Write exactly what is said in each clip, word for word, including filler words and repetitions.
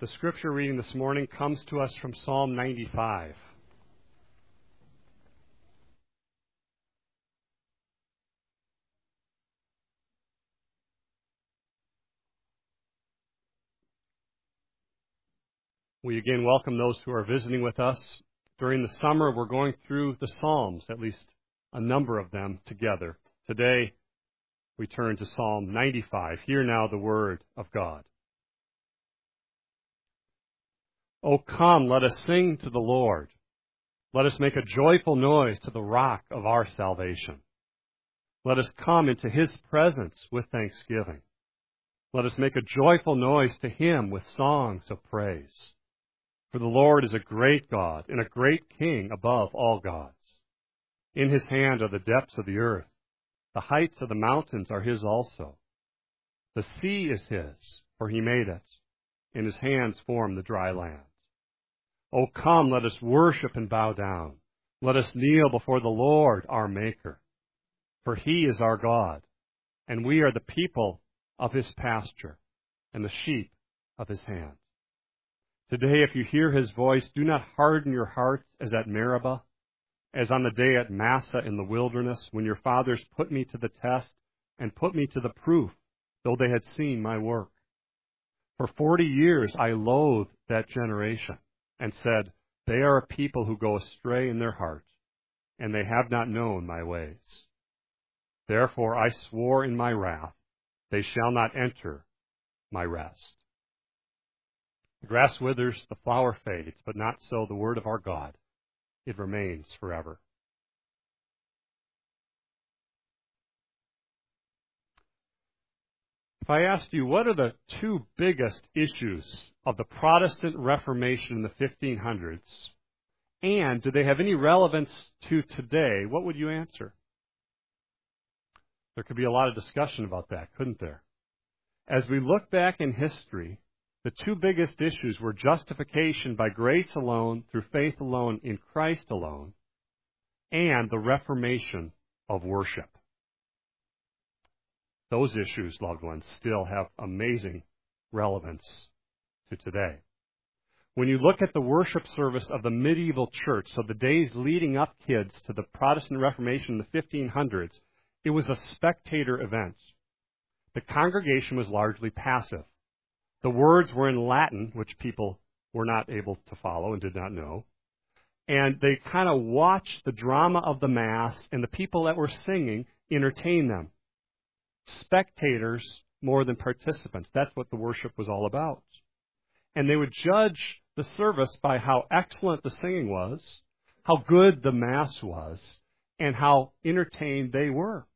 The scripture reading this morning comes to us from Psalm ninety-five. We again welcome those who are visiting with us. During the summer, we're going through the Psalms, at least a number of them together. Today, we turn to Psalm ninety-five. Hear now the word of God. O come, let us sing to the Lord. Let us make a joyful noise to the rock of our salvation. Let us come into his presence with thanksgiving. Let us make a joyful noise to him with songs of praise. For the Lord is a great God and a great King above all gods. In his hand are the depths of the earth. The heights of the mountains are his also. The sea is his, for he made it, and his hands formed the dry land. O come, let us worship and bow down. Let us kneel before the Lord our Maker. For he is our God, and we are the people of his pasture, and the sheep of his hand. Today, if you hear his voice, do not harden your hearts as at Meribah, as on the day at Massah in the wilderness, when your fathers put me to the test and put me to the proof, though they had seen my work. For forty years I loathed that generation, and said, they are a people who go astray in their heart, and they have not known my ways. Therefore I swore in my wrath, they shall not enter my rest. The grass withers, the flower fades, but not so the word of our God. It remains forever. If I asked you, what are the two biggest issues of the Protestant Reformation in the fifteen hundreds, and do they have any relevance to today, what would you answer? There could be a lot of discussion about that, couldn't there? As we look back in history, the two biggest issues were justification by grace alone, through faith alone, in Christ alone, and the reformation of worship. Those issues, loved ones, still have amazing relevance to today. When you look at the worship service of the medieval church, so the days leading up, kids, to the Protestant Reformation in the fifteen hundreds, it was a spectator event. The congregation was largely passive. The words were in Latin, which people were not able to follow and did not know. And they kind of watched the drama of the Mass, and the people that were singing entertained them. Spectators more than participants. That's what the worship was all about. And they would judge the service by how excellent the singing was, how good the Mass was, and how entertained they were.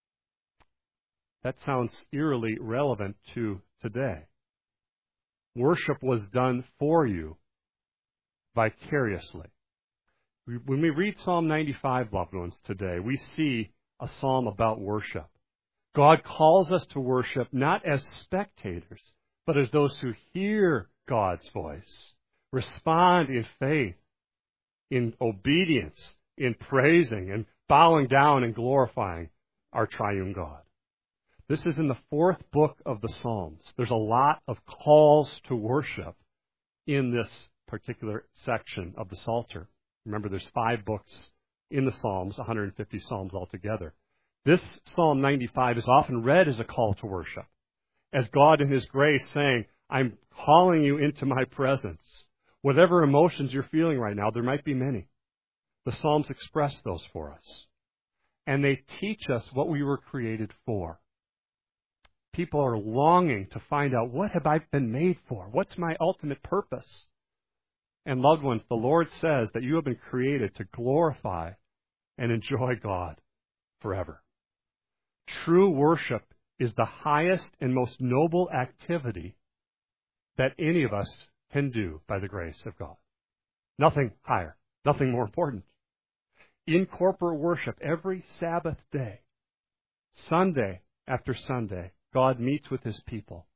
That sounds eerily relevant to today. Worship was done for you vicariously. When we read Psalm ninety-five, loved ones, today, we see a psalm about worship. God calls us to worship not as spectators, but as those who hear God's voice, respond in faith, in obedience, in praising, and bowing down and glorifying our triune God. This is in the fourth book of the Psalms. There's a lot of calls to worship in this particular section of the Psalter. Remember, there's five books in the Psalms, one hundred fifty Psalms altogether. This Psalm ninety-five is often read as a call to worship, as God in his grace saying, I'm calling you into my presence. Whatever emotions you're feeling right now, there might be many. The Psalms express those for us. And they teach us what we were created for. People are longing to find out, what have I been made for? What's my ultimate purpose? And loved ones, the Lord says that you have been created to glorify and enjoy God forever. True worship is the highest and most noble activity that any of us can do by the grace of God. Nothing higher, nothing more important. In corporate worship, every Sabbath day, Sunday after Sunday, God meets with his people.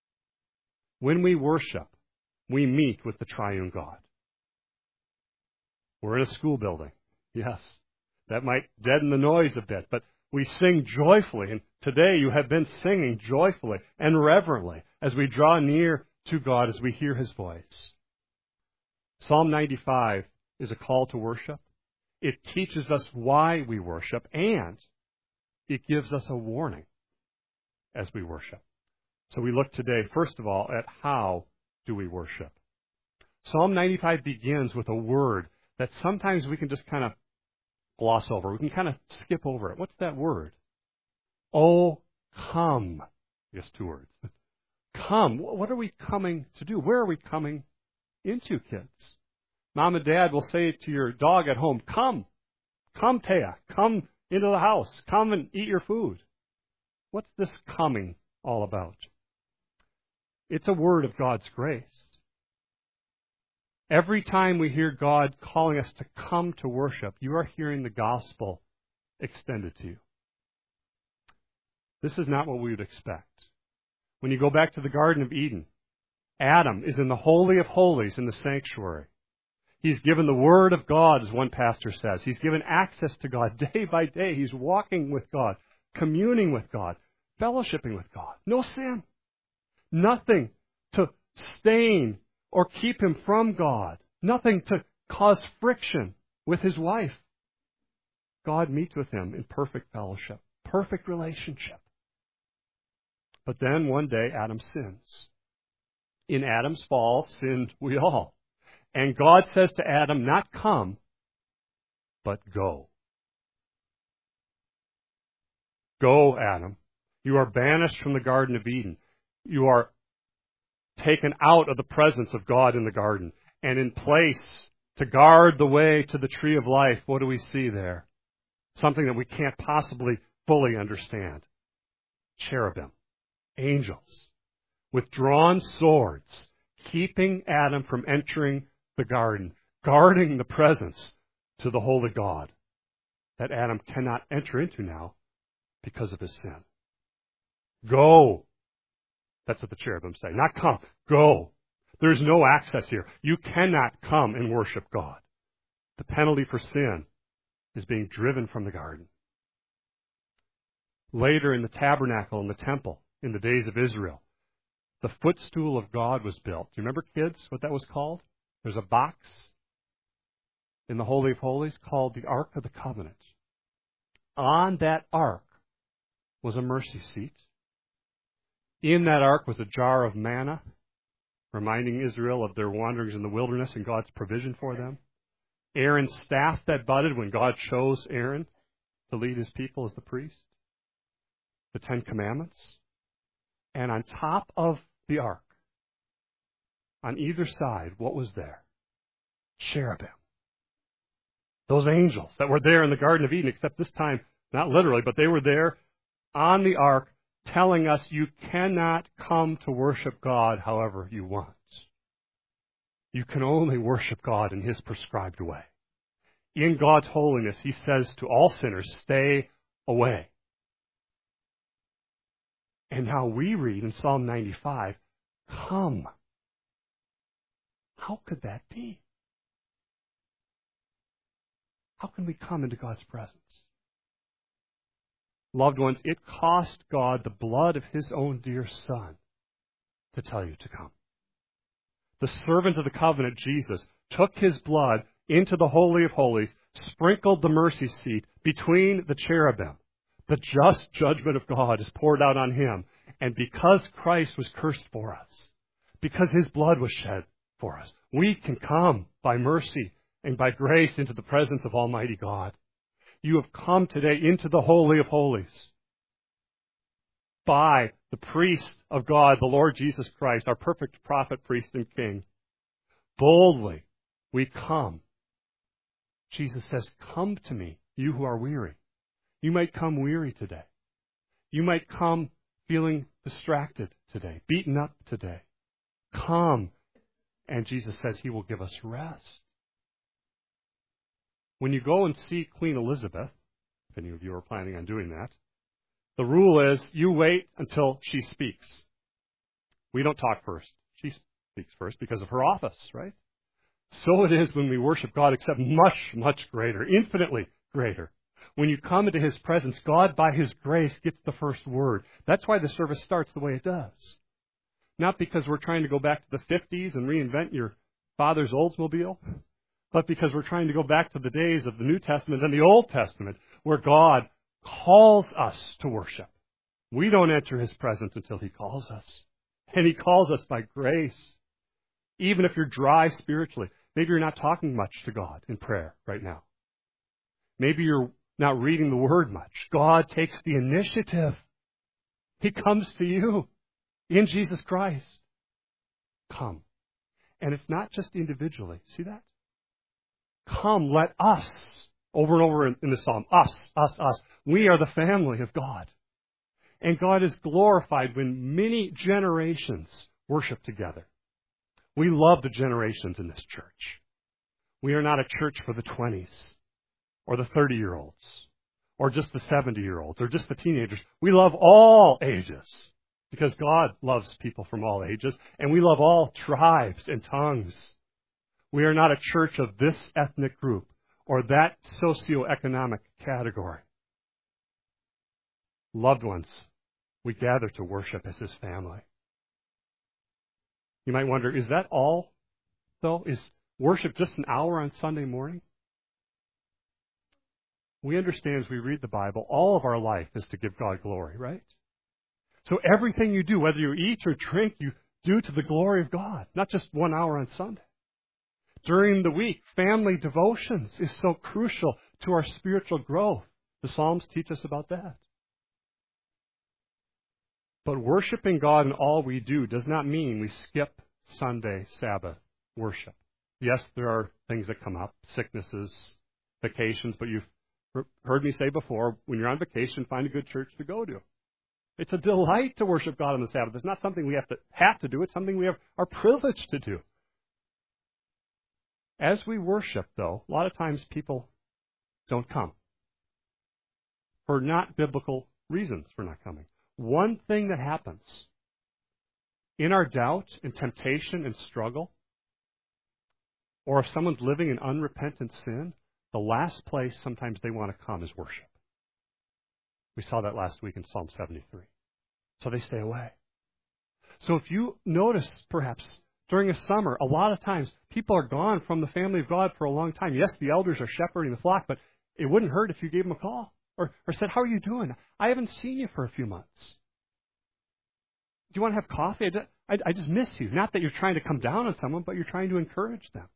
When we worship, we meet with the triune God. We're in a school building. Yes, that might deaden the noise a bit, but we sing joyfully. And today you have been singing joyfully and reverently as we draw near to God as we hear His voice. Psalm ninety-five is a call to worship. It teaches us why we worship, and it gives us a warning as we worship. So we look today, first of all, at how do we worship. Psalm ninety-five begins with a word that sometimes we can just kind of gloss over. We can kind of skip over it. What's that word? Oh, come. Yes, two words. Come. What are we coming to do? Where are we coming into, kids? Mom and Dad will say to your dog at home, come. Come, Taya. Come into the house. Come and eat your food. What's this coming all about? It's a word of God's grace. Every time we hear God calling us to come to worship, you are hearing the gospel extended to you. This is not what we would expect. When you go back to the Garden of Eden, Adam is in the Holy of Holies in the sanctuary. He's given the Word of God, as one pastor says. He's given access to God day by day. He's walking with God, communing with God, fellowshipping with God. No sin. Nothing to stain or keep him from God. Nothing to cause friction with his wife. God meets with him in perfect fellowship, perfect relationship. But then one day Adam sins. In Adam's fall, sinned we all. And God says to Adam, not come, but go. Go, Adam. You are banished from the Garden of Eden. You are taken out of the presence of God in the garden. And in place to guard the way to the tree of life, what do we see there? Something that we can't possibly fully understand. Cherubim, angels, with drawn swords, keeping Adam from entering the garden, guarding the presence to the holy God that Adam cannot enter into now because of his sin. Go. That's what the cherubim say. Not come. Go. There's no access here. You cannot come and worship God. The penalty for sin is being driven from the garden. Later in the tabernacle and the temple, in the days of Israel, the footstool of God was built. Do you remember, kids, what that was called? There's a box in the Holy of Holies called the Ark of the Covenant. On that ark was a mercy seat. In that ark was a jar of manna, reminding Israel of their wanderings in the wilderness and God's provision for them. Aaron's staff that budded when God chose Aaron to lead his people as the priest. The Ten Commandments. And on top of the ark, on either side, what was there? Cherubim. Those angels that were there in the Garden of Eden, except this time, not literally, but they were there on the ark, telling us you cannot come to worship God however you want. You can only worship God in His prescribed way. In God's holiness, He says to all sinners, stay away. And now we read in Psalm ninety-five, come. How could that be? How can we come into God's presence? Loved ones, it cost God the blood of His own dear Son to tell you to come. The servant of the covenant, Jesus, took His blood into the Holy of Holies, sprinkled the mercy seat between the cherubim. The just judgment of God is poured out on Him. And because Christ was cursed for us, because His blood was shed for us, we can come by mercy and by grace into the presence of Almighty God. You have come today into the Holy of Holies by the priest of God, the Lord Jesus Christ, our perfect prophet, priest, and king. Boldly we come. Jesus says, come to me, you who are weary. You might come weary today. You might come feeling distracted today, beaten up today. Come. And Jesus says He will give us rest. When you go and see Queen Elizabeth, if any of you are planning on doing that, the rule is you wait until she speaks. We don't talk first. She speaks first because of her office, right? So it is when we worship God, except much, much greater, infinitely greater. When you come into His presence, God, by His grace, gets the first word. That's why the service starts the way it does. Not because we're trying to go back to the fifties and reinvent your father's Oldsmobile, but because we're trying to go back to the days of the New Testament and the Old Testament where God calls us to worship. We don't enter His presence until He calls us. And He calls us by grace. Even if you're dry spiritually, maybe you're not talking much to God in prayer right now. Maybe you're not reading the Word much. God takes the initiative. He comes to you in Jesus Christ. Come. And it's not just individually. See that? Come, let us, over and over in, in the psalm, us, us, us. We are the family of God. And God is glorified when many generations worship together. We love the generations in this church. We are not a church for the twenties or the thirty-year-olds or just the seventy-year-olds or just the teenagers. We love all ages because God loves people from all ages, and we love all tribes and tongues. We are not a church of this ethnic group or that socioeconomic category. Loved ones, we gather to worship as His family. You might wonder, is that all, though? Is worship just an hour on Sunday morning? We understand as we read the Bible, all of our life is to give God glory, right? So everything you do, whether you eat or drink, you do to the glory of God, not just one hour on Sunday. During the week, family devotions is so crucial to our spiritual growth. The Psalms teach us about that. But worshiping God in all we do does not mean we skip Sunday, Sabbath worship. Yes, there are things that come up, sicknesses, vacations, but you've heard me say before, when you're on vacation, find a good church to go to. It's a delight to worship God on the Sabbath. It's not something we have to have to do. It's something we have, are privileged to do. As we worship, though, a lot of times people don't come for not biblical reasons for not coming. One thing that happens in our doubt and temptation and struggle, or if someone's living in unrepentant sin, the last place sometimes they want to come is worship. We saw that last week in Psalm seventy-three. So they stay away. So if you notice, perhaps, during a summer, a lot of times people are gone from the family of God for a long time. Yes, the elders are shepherding the flock, but it wouldn't hurt if you gave them a call or, or said, "How are you doing? I haven't seen you for a few months. Do you want to have coffee? I, I, I just miss you." Not that you're trying to come down on someone, but you're trying to encourage them.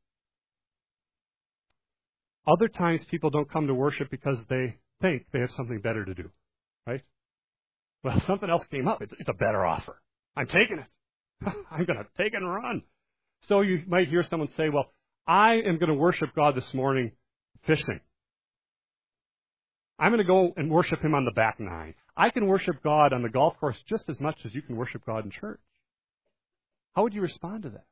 Other times people don't come to worship because they think they have something better to do, right? Well, something else came up. It's, it's a better offer. I'm taking it. I'm going to take it and run. So you might hear someone say, "Well, I am going to worship God this morning fishing. I'm going to go and worship Him on the back nine. I can worship God on the golf course just as much as you can worship God in church." How would you respond to that?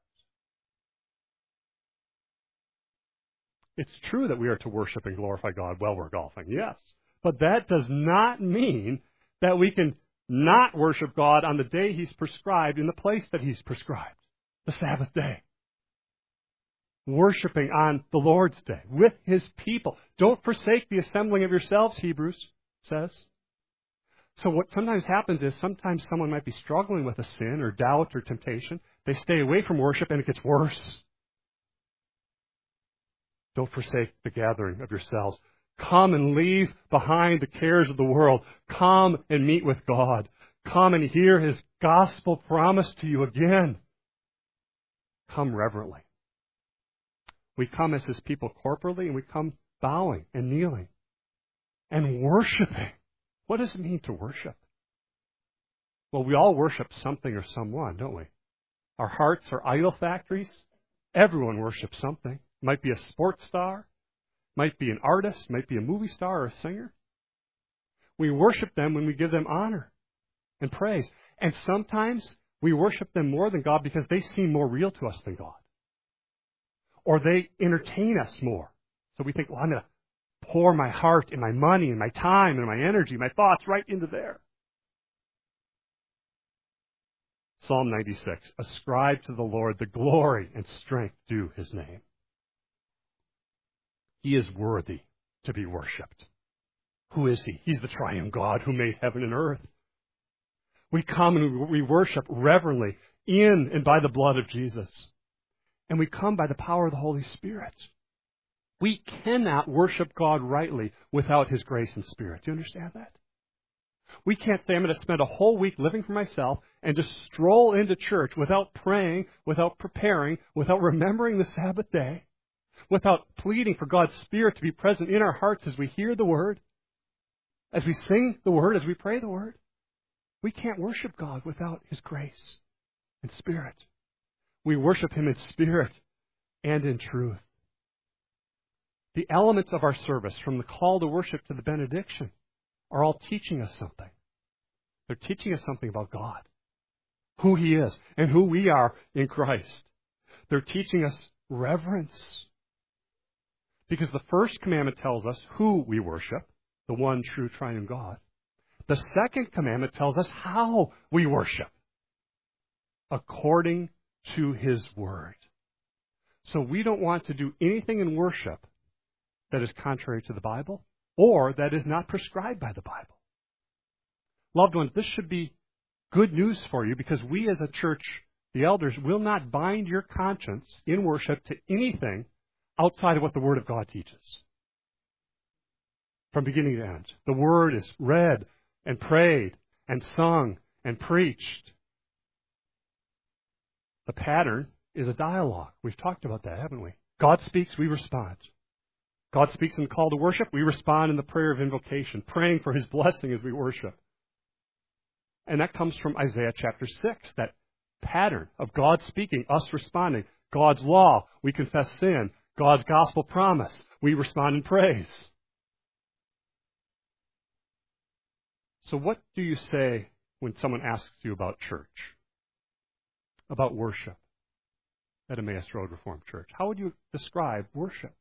It's true that we are to worship and glorify God while we're golfing, yes. But that does not mean that we can not worship God on the day He's prescribed in the place that He's prescribed, the Sabbath day. Worshiping on the Lord's day with His people. Don't forsake the assembling of yourselves, Hebrews says. So what sometimes happens is sometimes someone might be struggling with a sin or doubt or temptation. They stay away from worship and it gets worse. Don't forsake the gathering of yourselves. Come and leave behind the cares of the world. Come and meet with God. Come and hear His gospel promised to you again. Come reverently. We come as His people corporately, and we come bowing and kneeling and worshiping. What does it mean to worship? Well, we all worship something or someone, don't we? Our hearts are idol factories. Everyone worships something. Might be a sports star, might be an artist, might be a movie star or a singer. We worship them when we give them honor and praise. And sometimes we worship them more than God because they seem more real to us than God. Or they entertain us more. So we think, well, I'm going to pour my heart and my money and my time and my energy, my thoughts right into there. Psalm ninety-six, ascribe to the Lord the glory and strength due His name. He is worthy to be worshipped. Who is He? He's the triune God who made heaven and earth. We come and we worship reverently in and by the blood of Jesus. And we come by the power of the Holy Spirit. We cannot worship God rightly without His grace and Spirit. Do you understand that? We can't say, I'm going to spend a whole week living for myself and just stroll into church without praying, without preparing, without remembering the Sabbath day, without pleading for God's Spirit to be present in our hearts as we hear the Word, as we sing the Word, as we pray the Word. We can't worship God without His grace and Spirit. We worship Him in spirit and in truth. The elements of our service, from the call to worship to the benediction, are all teaching us something. They're teaching us something about God, who He is, and who we are in Christ. They're teaching us reverence. Because the first commandment tells us who we worship, the one true triune God. The second commandment tells us how we worship, according to His Word. So we don't want to do anything in worship that is contrary to the Bible, or that is not prescribed by the Bible. Loved ones, this should be good news for you, because we as a church, the elders, will not bind your conscience in worship to anything outside of what the Word of God teaches. From beginning to end. The Word is read and prayed and sung and preached. The pattern is a dialogue. We've talked about that, haven't we? God speaks, we respond. God speaks in the call to worship, we respond in the prayer of invocation, praying for His blessing as we worship. And that comes from Isaiah chapter six, that pattern of God speaking, us responding. God's law, we confess sin. God's gospel promise, we respond in praise. So what do you say when someone asks you about church, about worship at Emmaus Road Reformed Church? How would you describe worship?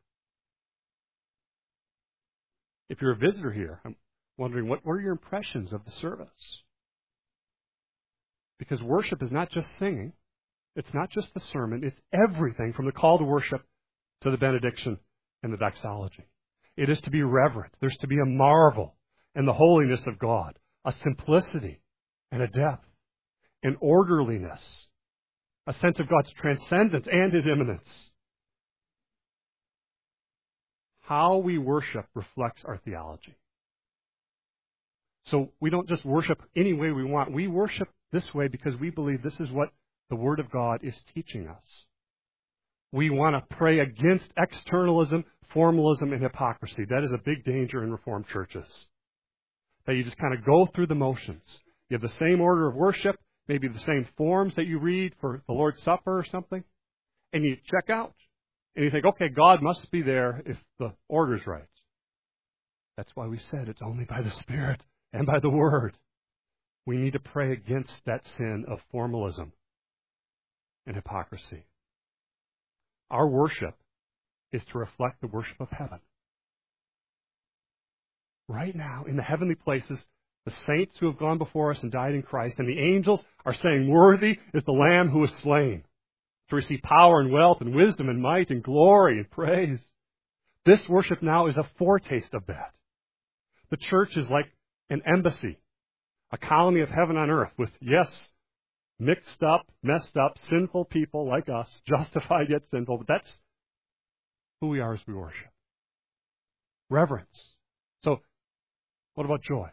If you're a visitor here, I'm wondering, what were your impressions of the service? Because worship is not just singing. It's not just the sermon. It's everything from the call to worship to the benediction and the doxology. It is to be reverent. There's to be a marvel in the holiness of God, a simplicity and a depth, an orderliness, a sense of God's transcendence and His immanence. How we worship reflects our theology. So we don't just worship any way we want. We worship this way because we believe this is what the Word of God is teaching us. We want to pray against externalism, formalism, and hypocrisy. That is a big danger in Reformed churches. That you just kind of go through the motions. You have the same order of worship, maybe the same forms that you read for the Lord's Supper or something, and you check out. And you think, okay, God must be there if the order's right. That's why we said it's only by the Spirit and by the Word. We need to pray against that sin of formalism and hypocrisy. Our worship is to reflect the worship of heaven. Right now, in the heavenly places, the saints who have gone before us and died in Christ, and the angels are saying, worthy is the Lamb who was slain to receive power and wealth and wisdom and might and glory and praise. This worship now is a foretaste of that. The church is like an embassy, a colony of heaven on earth with, yes, mixed up, messed up, sinful people like us, justified yet sinful, but that's who we are as we worship. Reverence. So, what about joy?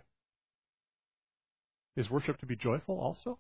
Is worship to be joyful also?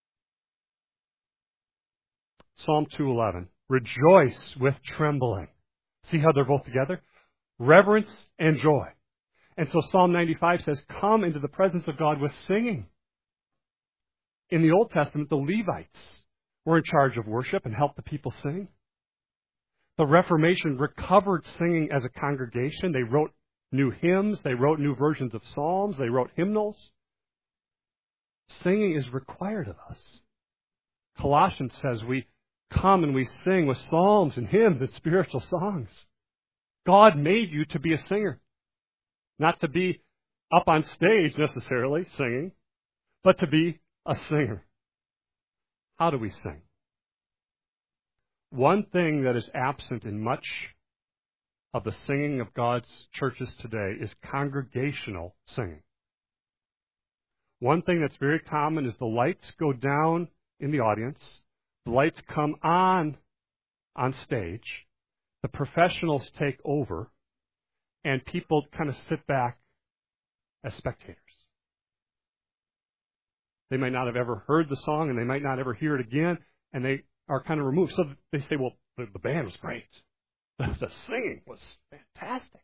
Psalm two eleven. Rejoice with trembling. See how they're both together? Reverence and joy. And so Psalm ninety-five says, come into the presence of God with singing. In the Old Testament, the Levites were in charge of worship and helped the people sing. The Reformation recovered singing as a congregation. They wrote new hymns. They wrote new versions of psalms. They wrote hymnals. Singing is required of us. Colossians says we come and we sing with psalms and hymns and spiritual songs. God made you to be a singer. Not to be up on stage necessarily singing, but to be a singer. How do we sing? One thing that is absent in much of the singing of God's churches today is congregational singing. One thing that's very common is the lights go down in the audience. The lights come on on stage. The professionals take over. And people kind of sit back as spectators. They might not have ever heard the song, and they might not ever hear it again, and they are kind of removed. So they say, well, the, the band was great. The, the singing was fantastic.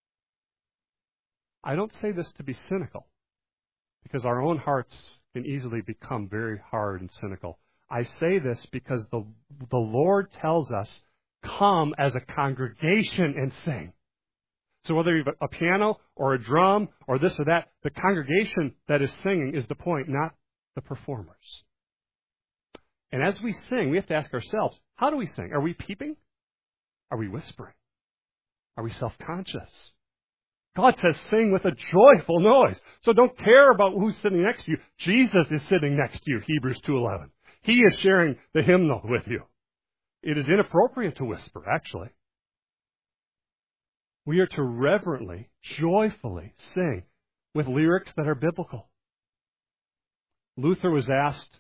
I don't say this to be cynical, because our own hearts can easily become very hard and cynical. I say this because the, the Lord tells us, come as a congregation and sing. So whether you have a piano or a drum or this or that, the congregation that is singing is the point, not the performers. And as we sing, we have to ask ourselves, how do we sing? Are we peeping? Are we whispering? Are we self-conscious? God says sing with a joyful noise. So don't care about who's sitting next to you. Jesus is sitting next to you, Hebrews two eleven. He is sharing the hymnal with you. It is inappropriate to whisper, actually. We are to reverently, joyfully sing with lyrics that are biblical. Luther was asked,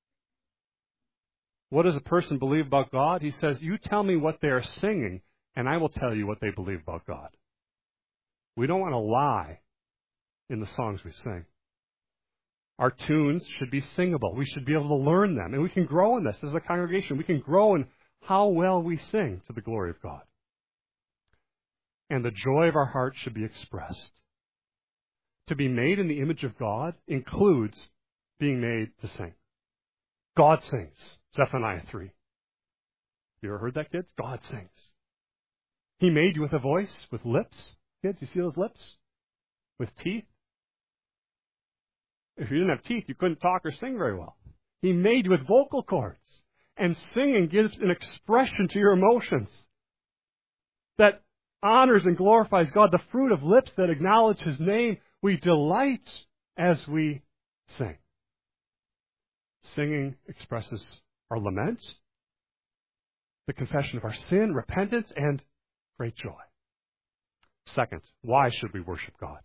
what does a person believe about God? He says, you tell me what they are singing, and I will tell you what they believe about God. We don't want to lie in the songs we sing. Our tunes should be singable. We should be able to learn them, and we can grow in this as a congregation. We can grow in how well we sing to the glory of God. And the joy of our heart should be expressed. To be made in the image of God includes being made to sing. God sings. Zephaniah three. You ever heard that, kids? God sings. He made you with a voice, with lips. Kids, you see those lips? With teeth. If you didn't have teeth, you couldn't talk or sing very well. He made you with vocal cords. And singing gives an expression to your emotions that honors and glorifies God. The fruit of lips that acknowledge His name. We delight as we sing. Singing expresses our lament, the confession of our sin, repentance, and great joy. Second, why should we worship God?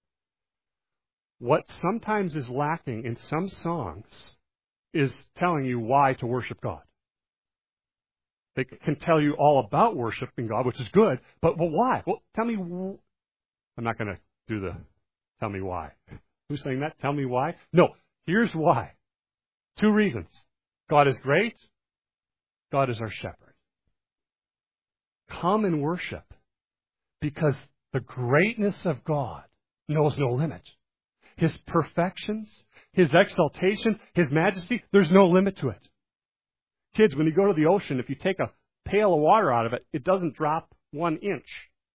What sometimes is lacking in some songs is telling you why to worship God. They can tell you all about worshiping God, which is good, but well, why? Well, tell me. Wh- I'm not going to do the tell me why. Who's saying that? Tell me why? No, here's why. Two reasons. God is great. God is our shepherd. Come and worship because the greatness of God knows no limit. His perfections, His exaltation, His majesty, there's no limit to it. Kids, when you go to the ocean, if you take a pail of water out of it, it doesn't drop one inch.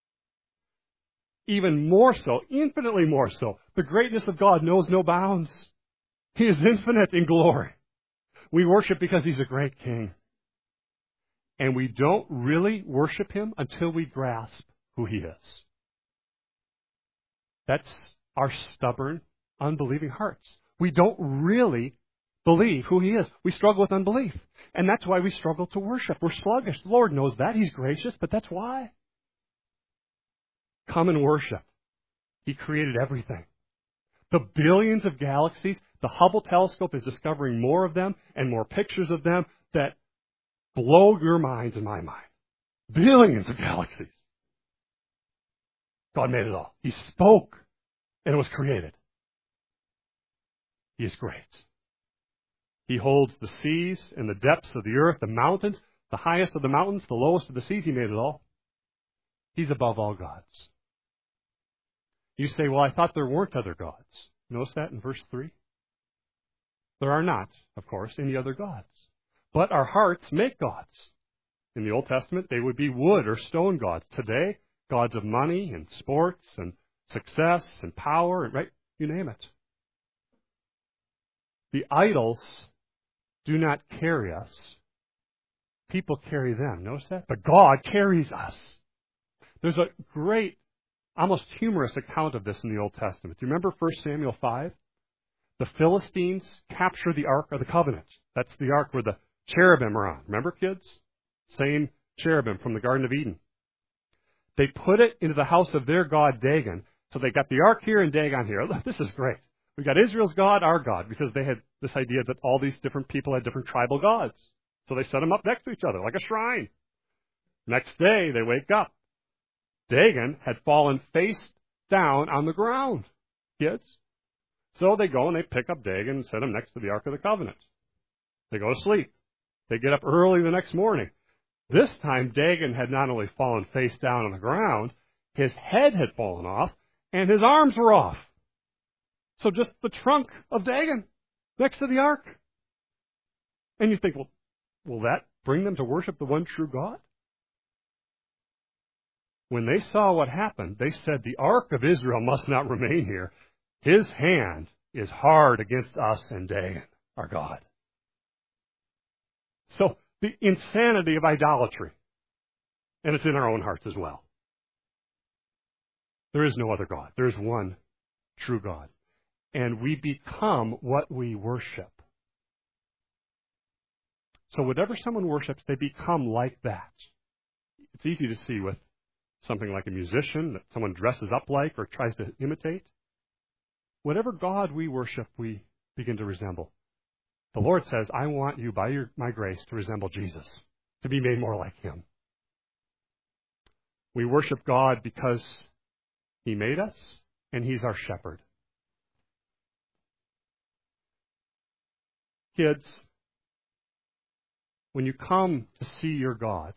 Even more so, infinitely more so, the greatness of God knows no bounds. He is infinite in glory. We worship because He's a great King. And we don't really worship Him until we grasp who He is. That's our stubborn, unbelieving hearts. We don't really believe who He is. We struggle with unbelief. And that's why we struggle to worship. We're sluggish. The Lord knows that. He's gracious, but that's why. Come and worship. He created everything. The billions of galaxies, the Hubble telescope is discovering more of them and more pictures of them that blow your minds and my mind. Billions of galaxies. God made it all. He spoke and it was created. He is great. He holds the seas and the depths of the earth, the mountains, the highest of the mountains, the lowest of the seas. He made it all. He's above all gods. You say, well, I thought there weren't other gods. Notice that in verse three? There are not, of course, any other gods. But our hearts make gods. In the Old Testament, they would be wood or stone gods. Today, gods of money and sports and success and power, and right, you name it. The idols do not carry us. People carry them. Notice that? But God carries us. There's a great, almost humorous account of this in the Old Testament. Do you remember First Samuel five? The Philistines capture the Ark of the Covenant. That's the Ark where the cherubim are on. Remember, kids? Same cherubim from the Garden of Eden. They put it into the house of their god Dagon. So they got the Ark here and Dagon here. This is great. We got Israel's God, our God, because they had this idea that all these different people had different tribal gods. So they set them up next to each other, like a shrine. Next day, they wake up. Dagon had fallen face down on the ground, kids. So they go and they pick up Dagon and set him next to the Ark of the Covenant. They go to sleep. They get up early the next morning. This time, Dagon had not only fallen face down on the ground, his head had fallen off, and his arms were off. So just the trunk of Dagon next to the ark. And you think, well, will that bring them to worship the one true God? When they saw what happened, they said, the ark of Israel must not remain here. His hand is hard against us and Dagon, our God. So the insanity of idolatry, and it's in our own hearts as well. There is no other God. There is one true God. And we become what we worship. So whatever someone worships, they become like that. It's easy to see with something like a musician that someone dresses up like or tries to imitate. Whatever God we worship, we begin to resemble. The Lord says, I want you, by your, my grace, to resemble Jesus, to be made more like Him. We worship God because He made us, and He's our shepherd. Kids, when you come to see your God,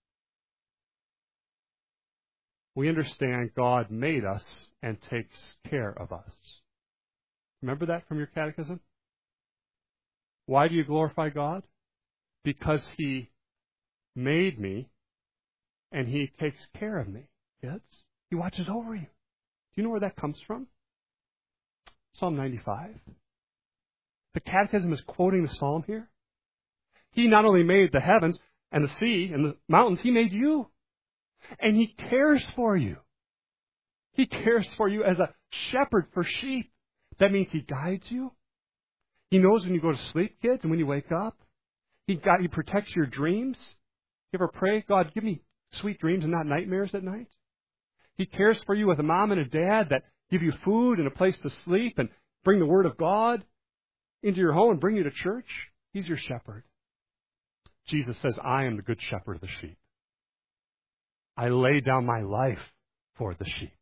we understand God made us and takes care of us. Remember that from your catechism? Why do you glorify God? Because He made me and He takes care of me, kids. He watches over you. Do you know where that comes from? Psalm ninety-five. The Catechism is quoting the Psalm here. He not only made the heavens and the sea and the mountains, He made you. And He cares for you. He cares for you as a shepherd for sheep. That means He guides you. He knows when you go to sleep, kids, and when you wake up. He, got, he protects your dreams. You ever pray, God, give me sweet dreams and not nightmares at night? He cares for you with a mom and a dad that give you food and a place to sleep and bring the Word of God into your home and bring you to church. He's your shepherd. Jesus says, I am the good shepherd of the sheep. I lay down my life for the sheep.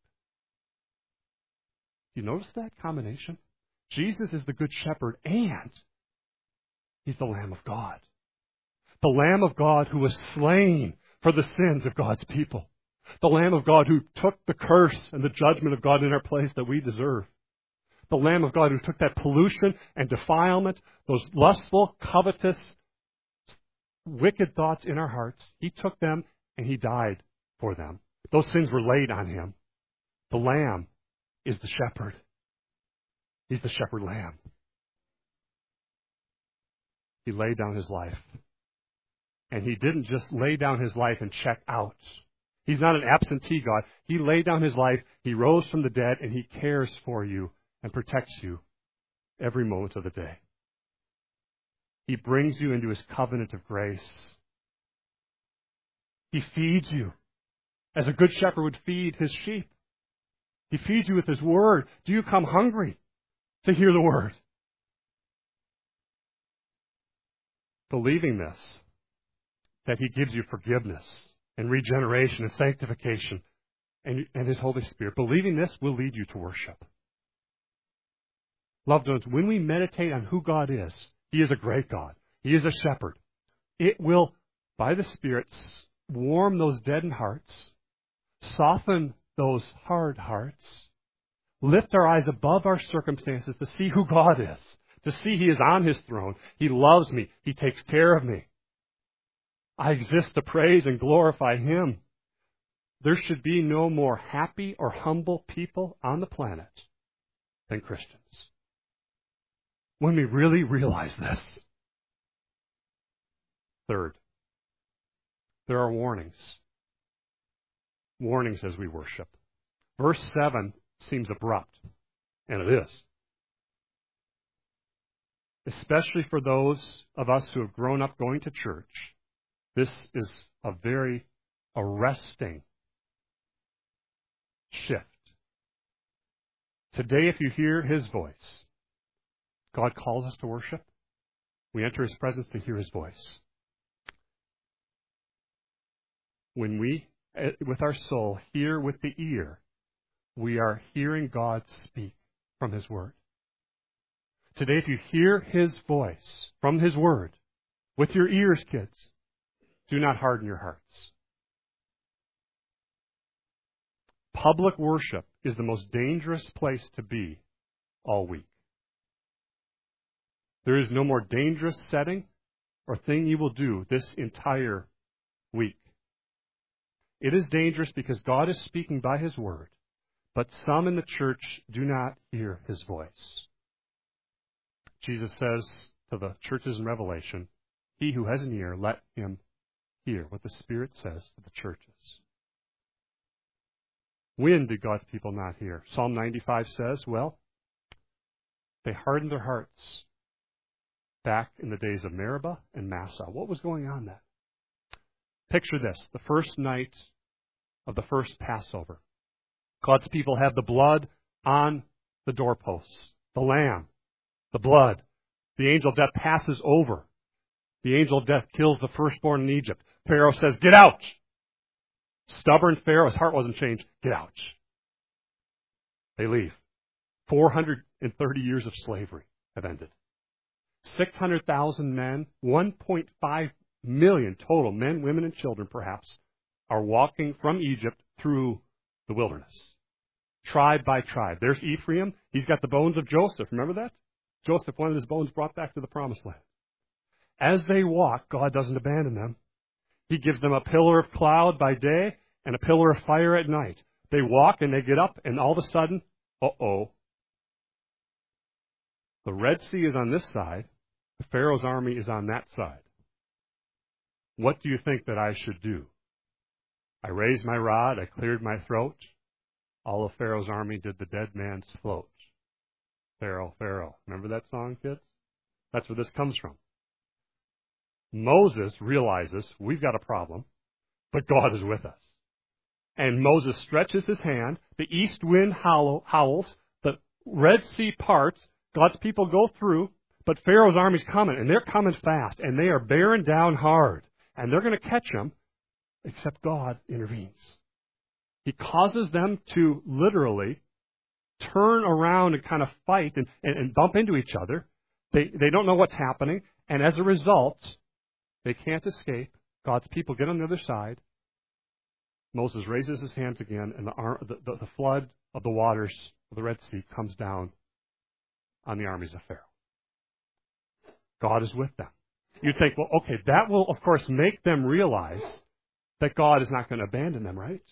You notice that combination? Jesus is the good shepherd and He's the Lamb of God. The Lamb of God who was slain for the sins of God's people. The Lamb of God who took the curse and the judgment of God in our place that we deserve. The Lamb of God who took that pollution and defilement, those lustful, covetous, wicked thoughts in our hearts. He took them and He died for them. Those sins were laid on Him. The Lamb is the shepherd. He's the shepherd lamb. He laid down His life. And He didn't just lay down His life and check out. He's not an absentee God. He laid down His life, He rose from the dead, and He cares for you and protects you every moment of the day. He brings you into His covenant of grace. He feeds you as a good shepherd would feed his sheep. He feeds you with His Word. Do you come hungry to hear the Word? Believing this, that He gives you forgiveness and regeneration and sanctification and, and His Holy Spirit. Believing this will lead you to worship. Loved ones, when we meditate on who God is, He is a great God. He is a shepherd. It will, by the Spirit, warm those deadened hearts, soften those hard hearts, lift our eyes above our circumstances to see who God is, to see He is on His throne. He loves me. He takes care of me. I exist to praise and glorify Him. There should be no more happy or humble people on the planet than Christians. When we really realize this. Third, there are warnings. Warnings as we worship. Verse seven seems abrupt, and it is. Especially for those of us who have grown up going to church, this is a very arresting shift. Today, if you hear His voice, God calls us to worship. We enter His presence to hear His voice. When we, with our soul, hear with the ear, we are hearing God speak from His Word. Today, if you hear His voice from His Word, with your ears, kids, do not harden your hearts. Public worship is the most dangerous place to be all week. There is no more dangerous setting or thing you will do this entire week. It is dangerous because God is speaking by His Word, but some in the church do not hear His voice. Jesus says to the churches in Revelation, "He who has an ear, let him hear what the Spirit says to the churches." When did God's people not hear? Psalm ninety-five says, well, they hardened their hearts back in the days of Meribah and Massah. What was going on then? Picture this, the first night of the first Passover. God's people have the blood on the doorposts, the lamb, the blood. The angel of death passes over. The angel of death kills the firstborn in Egypt. Pharaoh says, "Get out!" Stubborn Pharaoh, his heart wasn't changed. "Get out." They leave. four hundred thirty years of slavery have ended. six hundred thousand men, one point five million total, men, women, and children perhaps, are walking from Egypt through the wilderness. Tribe by tribe. There's Ephraim. He's got the bones of Joseph. Remember that? Joseph wanted his bones brought back to the promised land. As they walk, God doesn't abandon them. He gives them a pillar of cloud by day and a pillar of fire at night. They walk and they get up, and all of a sudden, uh-oh. The Red Sea is on this side. The Pharaoh's army is on that side. What do you think that I should do? I raised my rod. I cleared my throat. All of Pharaoh's army did the dead man's float. Pharaoh, Pharaoh. Remember that song, kids? That's where this comes from. Moses realizes we've got a problem, but God is with us. And Moses stretches his hand. The east wind howls. The Red Sea parts. God's people go through, but Pharaoh's army's coming, and they're coming fast, and they are bearing down hard. And they're going to catch them, except God intervenes. He causes them to literally turn around and kind of fight and, and, and bump into each other. They, they don't know what's happening, and as a result, they can't escape. God's people get on the other side. Moses raises his hands again, and the, the, the, the flood of the waters of the Red Sea comes down on the armies of Pharaoh. God is with them. You'd think, well, okay, that will, of course, make them realize that God is not going to abandon them, right?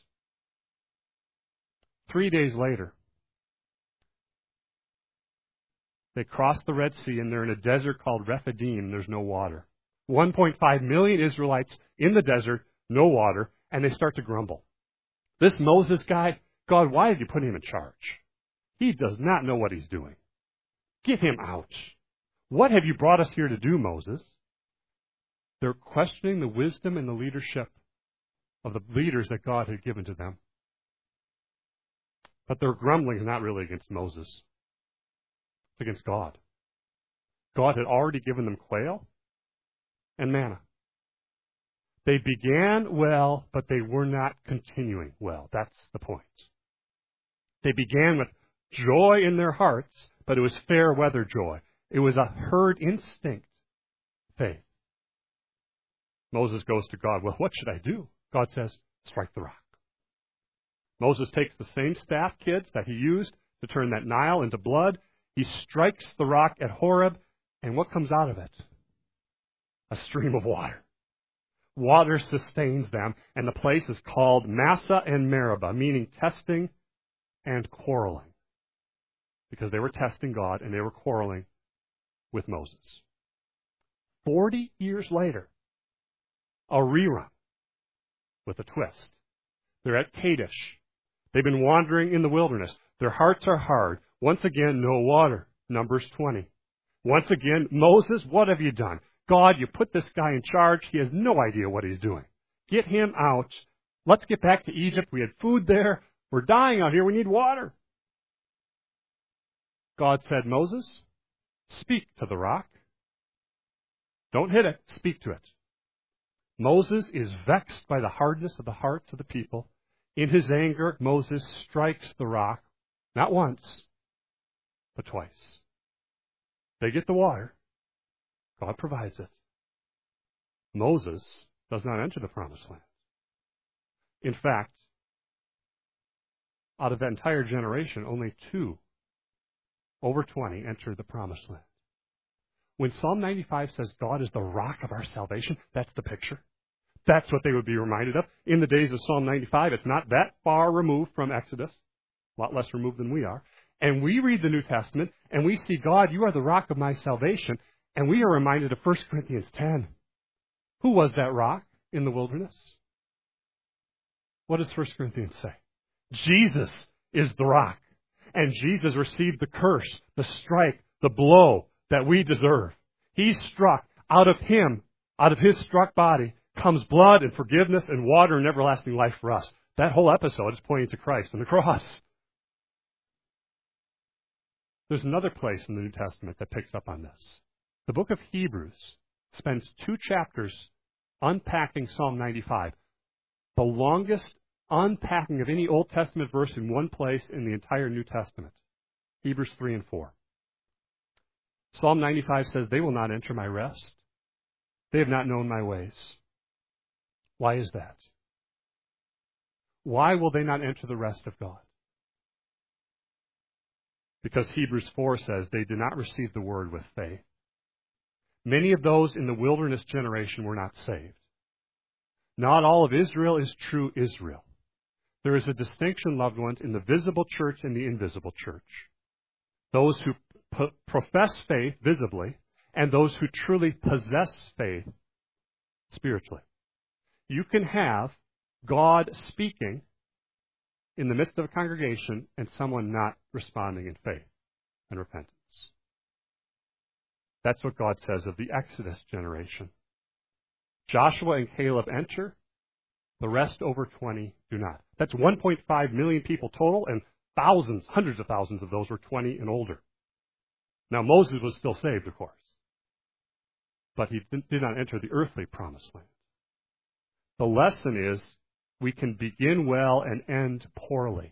Three days later, they cross the Red Sea, and they're in a desert called Rephidim, and there's no water. one point five million Israelites in the desert, no water, and they start to grumble. This Moses guy, God, why did you put him in charge? He does not know what he's doing. Get him out. What have you brought us here to do, Moses? They're questioning the wisdom and the leadership of the leaders that God had given to them. But their grumbling is not really against Moses. It's against God. God had already given them quail and manna. They began well, but they were not continuing well. That's the point. They began with joy in their hearts, but it was fair weather joy. It was a herd instinct faith. Moses goes to God, well, what should I do? God says, strike the rock. Moses takes the same staff, kids, that he used to turn that Nile into blood. He strikes the rock at Horeb, and what comes out of it? A stream of water. Water sustains them, and the place is called Massah and Meribah, meaning testing and quarreling. Because they were testing God, and they were quarreling with Moses. Forty years later, a rerun with a twist. They're at Kadesh. They've been wandering in the wilderness. Their hearts are hard. Once again, no water. Numbers twenty. Once again, Moses, what have you done? God, you put this guy in charge. He has no idea what he's doing. Get him out. Let's get back to Egypt. We had food there. We're dying out here. We need water. God said, Moses, Speak to the rock. Don't hit it. Speak to it. Moses is vexed by the hardness of the hearts of the people. In his anger, Moses strikes the rock, not once, but twice. They get the water. God provides it. Moses does not enter the promised land. In fact, out of that entire generation, only two, over twenty, enter the promised land. When Psalm ninety-five says God is the rock of our salvation, that's the picture. That's what they would be reminded of. In the days of Psalm ninety-five, it's not that far removed from Exodus, a lot less removed than we are. And we read the New Testament, and we see, God, you are the rock of my salvation. And we are reminded of First Corinthians ten. Who was that rock in the wilderness? What does First Corinthians say? Jesus is the rock. And Jesus received the curse, the strike, the blow that we deserve. He struck. Out of him, out of his struck body, comes blood and forgiveness and water and everlasting life for us. That whole episode is pointing to Christ and the cross. There's another place in the New Testament that picks up on this. The book of Hebrews spends two chapters unpacking Psalm ninety-five. The longest unpacking of any Old Testament verse in one place in the entire New Testament. Hebrews three and four. Psalm ninety-five says, they will not enter my rest. They have not known my ways. Why is that? Why will they not enter the rest of God? Because Hebrews four says they did not receive the word with faith. Many of those in the wilderness generation were not saved. Not all of Israel is true Israel. There is a distinction, loved ones, in the visible church and the invisible church. Those who p- profess faith visibly and those who truly possess faith spiritually. You can have God speaking in the midst of a congregation and someone not responding in faith and repentance. That's what God says of the Exodus generation. Joshua and Caleb enter. The rest over twenty do not. That's one point five million people total, and thousands, hundreds of thousands of those were twenty and older. Now, Moses was still saved, of course. But he did not enter the earthly promised land. The lesson is, we can begin well and end poorly.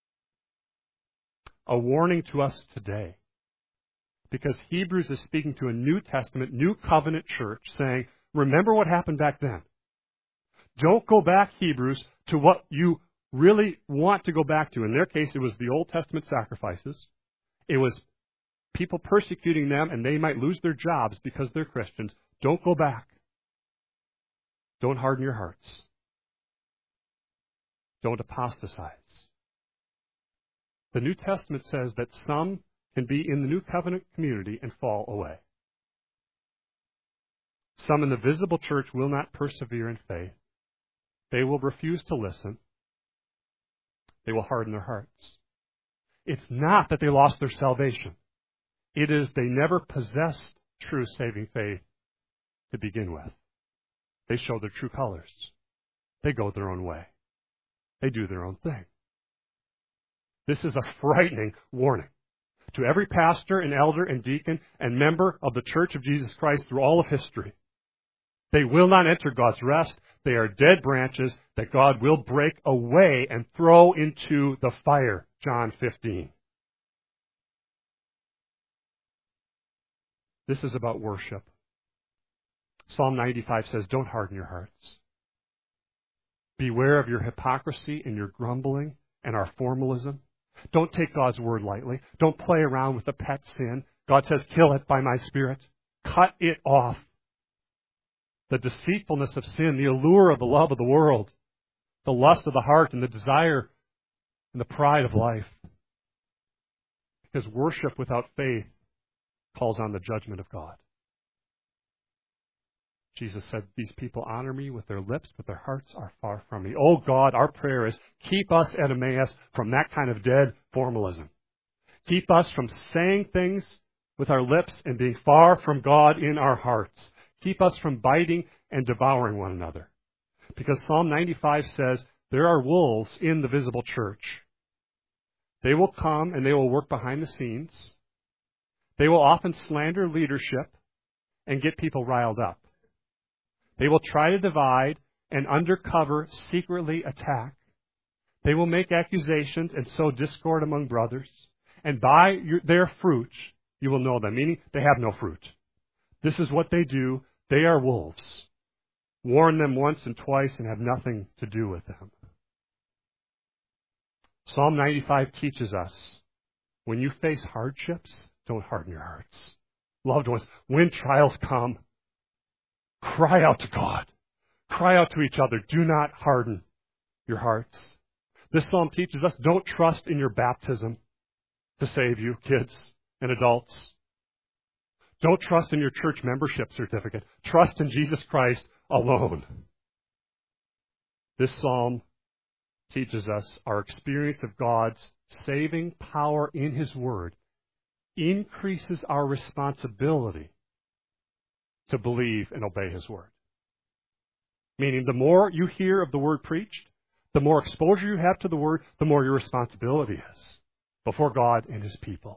A warning to us today. Because Hebrews is speaking to a New Testament, New Covenant church, saying, remember what happened back then. Don't go back, Hebrews, to what you really want to go back to. In their case, it was the Old Testament sacrifices. It was people persecuting them, and they might lose their jobs because they're Christians. Don't go back. Don't harden your hearts. Don't apostatize. The New Testament says that some can be in the New Covenant community and fall away. Some in the visible church will not persevere in faith. They will refuse to listen. They will harden their hearts. It's not that they lost their salvation. It is they never possessed true saving faith to begin with. They show their true colors. They go their own way. They do their own thing. This is a frightening warning to every pastor and elder and deacon and member of the Church of Jesus Christ through all of history. They will not enter God's rest. They are dead branches that God will break away and throw into the fire. John fifteen. This is about worship. Psalm ninety-five says, don't harden your hearts. Beware of your hypocrisy and your grumbling and our formalism. Don't take God's word lightly. Don't play around with the pet sin. God says, kill it by my Spirit. Cut it off. The deceitfulness of sin, the allure of the love of the world, the lust of the heart and the desire and the pride of life. Because worship without faith calls on the judgment of God. Jesus said, these people honor me with their lips, but their hearts are far from me. Oh God, our prayer is, keep us at Emmaus from that kind of dead formalism. Keep us from saying things with our lips and being far from God in our hearts. Keep us from biting and devouring one another. Because Psalm ninety-five says, there are wolves in the visible church. They will come and they will work behind the scenes. They will often slander leadership and get people riled up. They will try to divide and undercover secretly attack. They will make accusations and sow discord among brothers. And by your, their fruit, you will know them, meaning they have no fruit. This is what they do. They are wolves. Warn them once and twice and have nothing to do with them. Psalm ninety-five teaches us, when you face hardships, don't harden your hearts. Loved ones, when trials come, cry out to God. Cry out to each other. Do not harden your hearts. This psalm teaches us, don't trust in your baptism to save you, kids and adults. Don't trust in your church membership certificate. Trust in Jesus Christ alone. This psalm teaches us our experience of God's saving power in His Word increases our responsibility to believe and obey His Word. Meaning, the more you hear of the Word preached, the more exposure you have to the Word, the more your responsibility is before God and His people.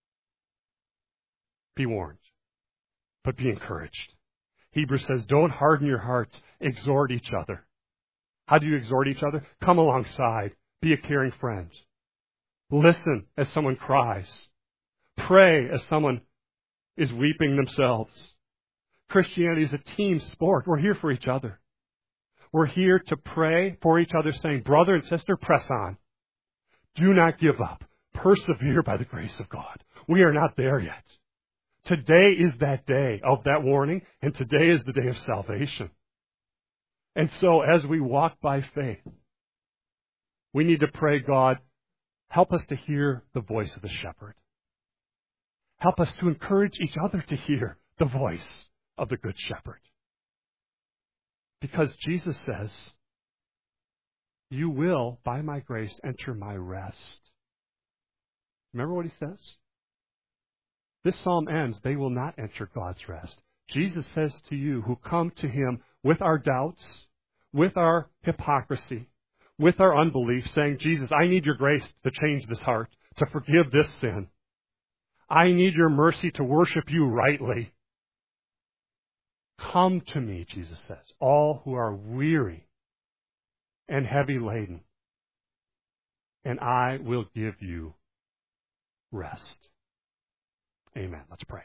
Be warned, but be encouraged. Hebrews says, don't harden your hearts. Exhort each other. How do you exhort each other? Come alongside. Be a caring friend. Listen as someone cries. Pray as someone is weeping themselves. Christianity is a team sport. We're here for each other. We're here to pray for each other, saying, brother and sister, press on. Do not give up. Persevere by the grace of God. We are not there yet. Today is that day of that warning, and today is the day of salvation. And so as we walk by faith, we need to pray, God, help us to hear the voice of the shepherd. Help us to encourage each other to hear the voice of the good shepherd. Because Jesus says, you will, by my grace, enter my rest. Remember what He says? This psalm ends, they will not enter God's rest. Jesus says to you who come to Him with our doubts, with our hypocrisy, with our unbelief, saying, Jesus, I need your grace to change this heart, to forgive this sin. I need your mercy to worship you rightly. Come to me, Jesus says, all who are weary and heavy laden, and I will give you rest. Amen. Let's pray.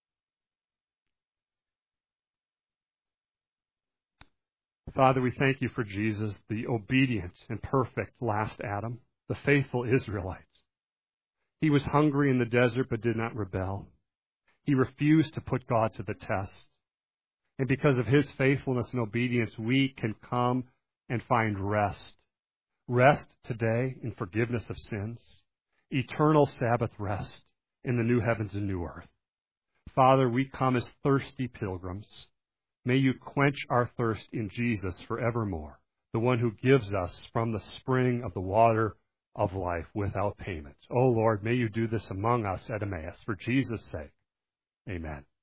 Father, we thank you for Jesus, the obedient and perfect last Adam, the faithful Israelite. He was hungry in the desert but did not rebel. He refused to put God to the test. And because of His faithfulness and obedience, we can come and find rest. Rest today in forgiveness of sins. Eternal Sabbath rest in the new heavens and new earth. Father, we come as thirsty pilgrims. May you quench our thirst in Jesus forevermore, the one who gives us from the spring of the water of life without payment. Oh Lord, may you do this among us at Emmaus for Jesus' sake. Amen.